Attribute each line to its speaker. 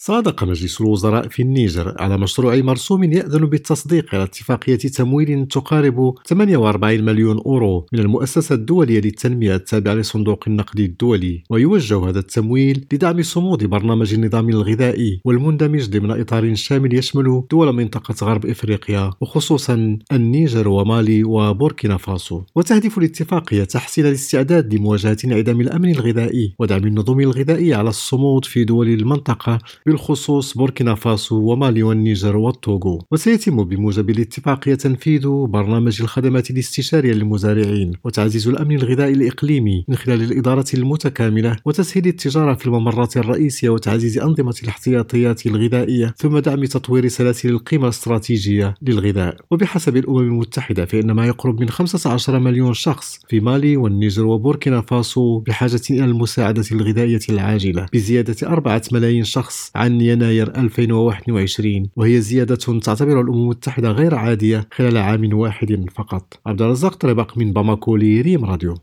Speaker 1: صادق مجلس الوزراء في النيجر على مشروع مرسوم يأذن بالتصديق على اتفاقية تمويل تقارب 48 مليون أورو من المؤسسة الدولية للتنمية التابعة لصندوق النقد الدولي، ويوجه هذا التمويل لدعم صمود برنامج النظام الغذائي والمندمج ضمن إطار شامل يشمل دول منطقة غرب إفريقيا وخصوصا النيجر ومالي وبوركينا فاسو. وتهدف الاتفاقية تحسين الاستعداد لمواجهة انعدام الأمن الغذائي ودعم النظم الغذائية على الصمود في دول المنطقة بالخصوص بوركينا فاسو ومالي والنيجر والتوغو. وسيتم بموجب الاتفاقية تنفيذ برنامج الخدمات الاستشارية للمزارعين وتعزيز الأمن الغذائي الإقليمي من خلال الإدارة المتكاملة وتسهيل التجارة في الممرات الرئيسية وتعزيز أنظمة الاحتياطيات الغذائية، ثم دعم تطوير سلاسل القيمة الاستراتيجية للغذاء. وبحسب الأمم المتحدة فإن ما يقرب من 15 مليون شخص في مالي والنيجر وبوركينا فاسو بحاجة إلى المساعدة الغذائية العاجلة، بزيادة 4 ملايين شخص عن يناير 2021، وهي زيادة تعتبرها الأمم المتحدة غير عادية خلال عام واحد فقط. عبد الرزاق طريبق من باماكو لريم راديو.